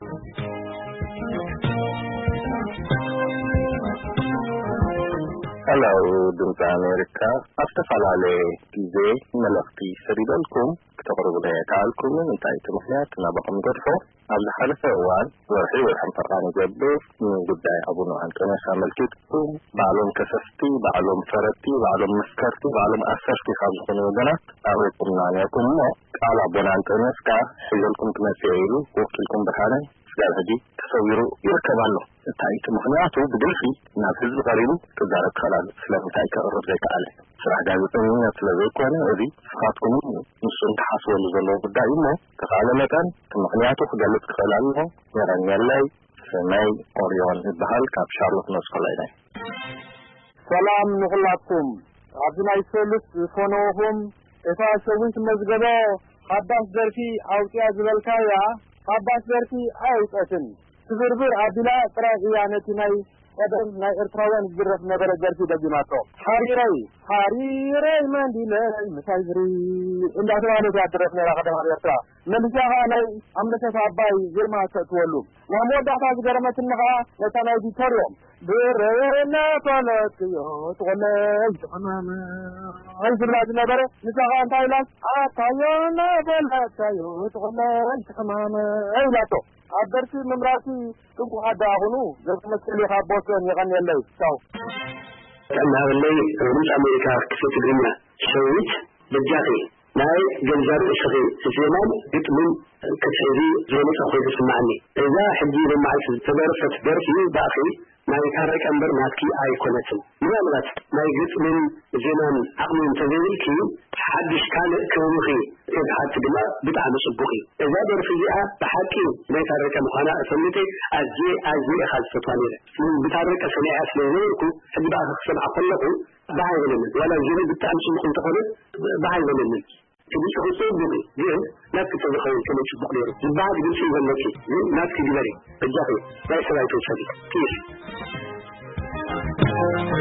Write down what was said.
Hello, ድምጽ አሜሪካ አስተፋላለ ጊዜ መልእክቲ ሰሪደልኩም ከተቀርቡ ለካልኩም እንታይ ምክንያት ናበኩም ገርፎ ኣብ ዝሓለፈ እዋን ወርሒ ወይ ሓንፈራን ገብር ጉዳይ ኣቡነ አንጦንዮስ አመልኪትኩም ባዕሎም ከሰፍቲ ባዕሎም ፈረቲ ባዕሎም መስከርቲ ባዕሎም ኣሰርቲ ካብ ዝኾኑ ወገናት ኣበቁምና ነይርኩም ቃል ኣቡነ አንጦንዮስ ካ ሒዘልኩም ትመጽኡ ኢሉ ወኪልኩም ብርሃነ ስጋር ሕጂ ተሰዊሩ ይርከባሉ እንታይ ምክንያቱ ብድልፊ ናብ ህዝቢ ቀሪቡ ክዛረብ ከላል ስለምንታይ ከቅርብ ዘይከኣለ ስራሕ ጋዜጠኝነት ስለዘይኮነ እዚ ስኻትኩም ንሱን ተሓስበሉ ዘለዎ ጉዳይ እሞ ተኻለ መጠን ምክንያቱ ክገልጽ ክኽእል ኣለዎ የረኛለይ ሰማይ ኦሪዮን ይበሃል ካብ ሻርሎት መስኮላይ ናይ ሰላም ንኹላኩም ኣብናይ ሰልስ ፎኖኹም እታ ሰዊት መዝገበ ሓዳስ ደርፊ ኣውጥያ ዝበልካያ ሓዳስ ደርፊ ኣይውጠትን ትብርብር ኣቢላ ጥራይ እያነቲ ናይ ቀደም ናይ ኤርትራውያን ዝድረፍ ነበረ ደርፊ ደግማቶ ሓሪረይ መንዲለይ መሳይዝሪ እንዳተባለ ያድረፍ ነራ ቀደም ኤርትራ መልሻኻ ናይ ኣምለሰት አባይ ግርማ ተትወሉ ናይ መወዳእታ ዝገረመትንኻ ነታ ናይ ቪክቶሪዮም ብረና ተለጥዮ ተቆለይ ተማመ ዝብላ ዝነበረ ንሳኻ እንታይ ኢላስ ኣታዮና በላታዮ ተቆለይ ተማመ ኢላቶ አደርሲ መምራቲ ጥንቁ ሓዳ አሁኑ ዘመሰለ ካብቦተን ይቀንየለይ ታው ተናበለይ ሩስ አሜሪካ ክፍትግኛ ሸዊት በጃቴ ናይ ገንዘብ እሽኺ ስፌማን ግጥምን ከሰሪ ዘመተ ኮይኑ ስማዕኒ እዛ ሕጂ በማዓስ ተደርፈት ደርፊ ባኺ ናይ ታረቀ እንበር ናትኪ ኣይኮነትም ምናልባት ናይ ግጥምን ዜናን አቅምን ተዘይልኪ ሓድሽ ካልእ ክውኺ እትሓት ድማ ብጣዕሚ ጽቡቕ እዛ ደርፊ እዚኣ ብሓቂ ናይ ታረቀ ምዃና እሰምቴ ኣዝየ ካልፈቷኒ ብታረቀ ሰማይ ስለነበርኩ ሕጂ ባኺ ክሰምዓ ከለኹ ባይበለኒ ወላ ዜና ብጣዕሚ ጽቡቕ እንተኾነ ባይበለኒ ትግስት خصوصي ግን ናትክ ተዘኸው ከመጭ በቅለሩ ዝባድ ግልጽ ይበለች ናትክ ይበሪ እጃፈ ላይ ሰራይቶ ሰዲ ኪስ